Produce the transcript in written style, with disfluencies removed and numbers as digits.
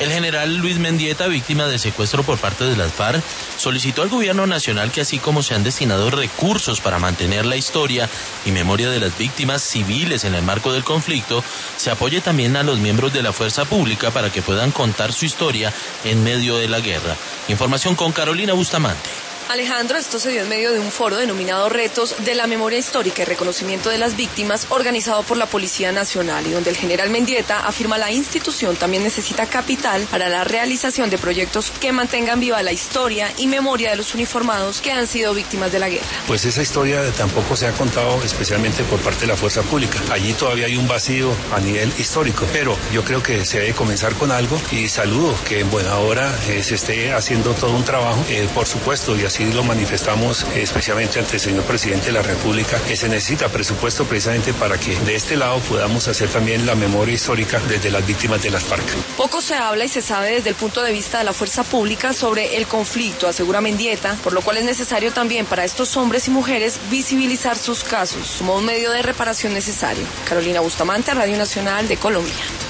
El general Luis Mendieta, víctima de secuestro por parte de las FARC, solicitó al gobierno nacional que así como se han destinado recursos para mantener la historia y memoria de las víctimas civiles en el marco del conflicto, se apoye también a los miembros de la fuerza pública para que puedan contar su historia en medio de la guerra. Información con Carolina Bustamante. Alejandro, esto se dio en medio de un foro denominado Retos de la Memoria Histórica y Reconocimiento de las Víctimas, organizado por la Policía Nacional, y donde el general Mendieta afirma la institución también necesita capital para la realización de proyectos que mantengan viva la historia y memoria de los uniformados que han sido víctimas de la guerra. Pues esa historia tampoco se ha contado especialmente por parte de la fuerza pública. Allí todavía hay un vacío a nivel histórico, pero yo creo que se debe comenzar con algo y saludo que en buena hora se esté haciendo todo un trabajo, por supuesto, y así lo manifestamos especialmente ante el señor presidente de la República, que se necesita presupuesto precisamente para que de este lado podamos hacer también la memoria histórica desde las víctimas de las FARC. Poco se habla y se sabe desde el punto de vista de la fuerza pública sobre el conflicto, asegura Mendieta, por lo cual es necesario también para estos hombres y mujeres visibilizar sus casos como un medio de reparación necesario. Carolina Bustamante, Radio Nacional de Colombia.